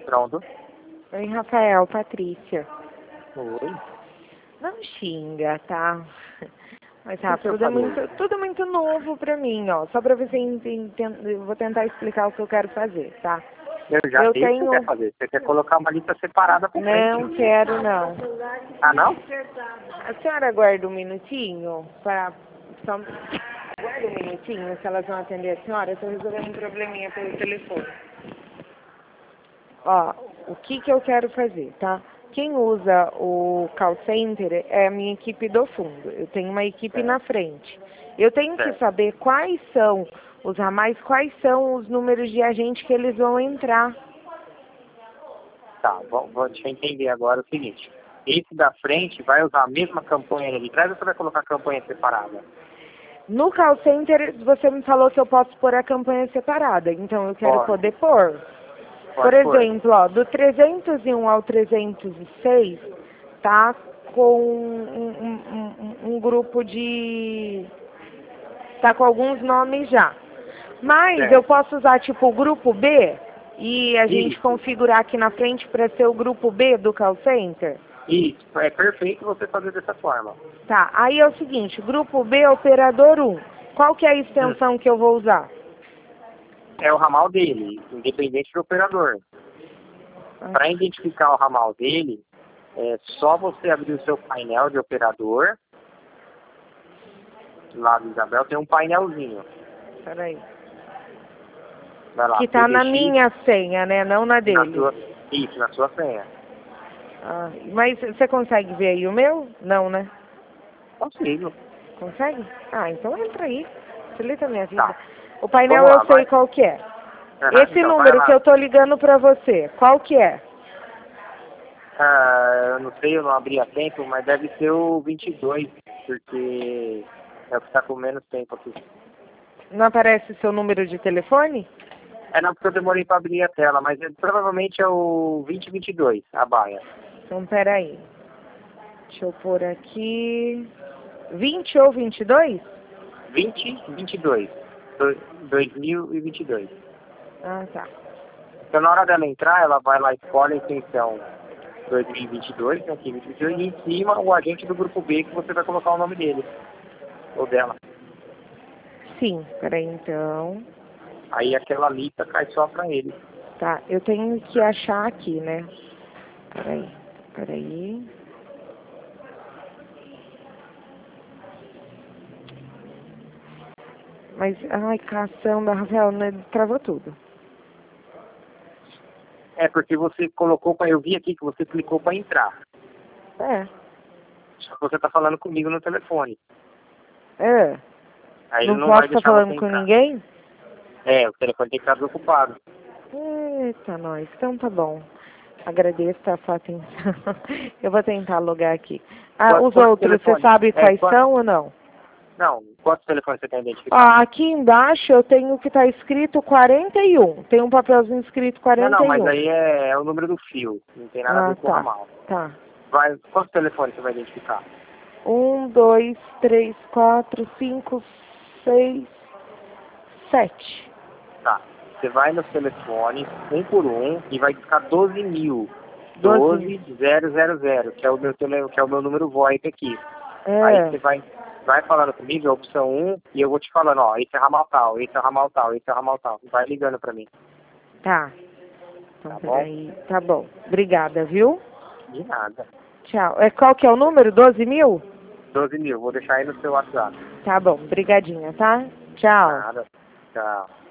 Pronto. Oi, Rafael, Patrícia. Oi. Não xinga, tá? Mas, O que Rafa, eu falei? tudo muito novo pra mim, ó. Só pra você entender, eu vou tentar explicar o que eu quero fazer, tá? Eu já Eu sei o que você tenho... quer fazer. Você quer colocar uma lista separada por frente. Não quero, não. Ah, não? A senhora aguarda um minutinho para... Aguarda um minutinho, se elas vão atender a senhora. Eu tô resolvendo um probleminha pelo telefone. Ó, o que eu quero fazer, tá? Quem usa o call center é a minha equipe do fundo. Eu tenho uma equipe na frente. Eu tenho que saber quais são os ramais, quais são os números de agente que eles vão entrar. Tá, deixa eu entender agora o seguinte. Esse da frente vai usar a mesma campanha ali de trás ou você vai colocar a campanha separada? No call center, você me falou que eu posso pôr a campanha separada. Então, eu quero poder pôr. Por exemplo, ó, do 301 ao 306, tá com um grupo de... Tá com alguns nomes já. Mas eu posso usar, tipo, o grupo B e a gente configurar aqui na frente para ser o grupo B do call center? Isso, é perfeito você fazer dessa forma. Tá, aí é o seguinte, grupo B, operador 1. Qual que é a extensão que eu vou usar? É o ramal dele, independente do operador. Para identificar o ramal dele, é só você abrir o seu painel de operador. Lá do Isabel tem um painelzinho. Peraí. Vai lá, Que tá na minha senha, né? Não na dele. Isso, na sua senha. Ah, mas você consegue ver aí o meu? Não, né? Consigo. Consegue? Ah, então entra aí. Facilita a minha vida. Tá. O painel eu sei qual que é. Esse número que eu tô ligando pra você, qual que é? Eu não sei, eu não abri a tempo, mas deve ser o 22, porque é o que tá com menos tempo aqui. Não aparece seu número de telefone? Não, porque eu demorei para abrir a tela, mas provavelmente é o 2022, a baia. Então, peraí. Deixa eu pôr aqui... 20 ou 22? 2022. 2022. Ah, tá. Então, na hora dela entrar, ela vai lá e escolhe a extensão 2022, né, aqui 2022, e em cima o agente do grupo B, que você vai colocar o nome dele, ou dela. Sim, peraí, então... Aí aquela lista cai só para ele. Tá, eu tenho que achar aqui, né? Peraí. Mas, ai, caçamba, Rafael, né, travou tudo. É, porque você colocou, eu vi aqui que você clicou para entrar. É. Só que você tá falando comigo no telefone. É. Aí não ele não posso vai estar deixar falando você com entrar. ninguém? O telefone tem que estar desocupado. Eita, nós. Então tá bom. Agradeço a sua atenção. Eu vou tentar logar aqui. Ah, os outros, você sabe quais são ou não? Não, quantos telefones você tem identificado? Aqui embaixo eu tenho que tá escrito 41. Tem um papelzinho escrito 41. Não, mas aí é o número do fio. Não tem nada a ver com o ramal. Tá. Quantos telefones você vai identificar? 1, 2, 3, 4, 5, 6, 7. Tá. Você vai nos telefones, um por um, e vai discar 12.000. 12.000, que é o meu número VoIP aqui. Aí você vai falando comigo, a opção 1, e eu vou te falando, ó, esse é ramal tal, esse é ramal tal, esse é ramal tal. Vai ligando pra mim. Tá. Então, Tá bom? Tá bom. Obrigada, viu? De nada. Tchau. Qual que é o número? 12.000? 12.000, vou deixar aí no seu WhatsApp. Tá bom. Brigadinha, tá? Tchau. Nada. Tchau.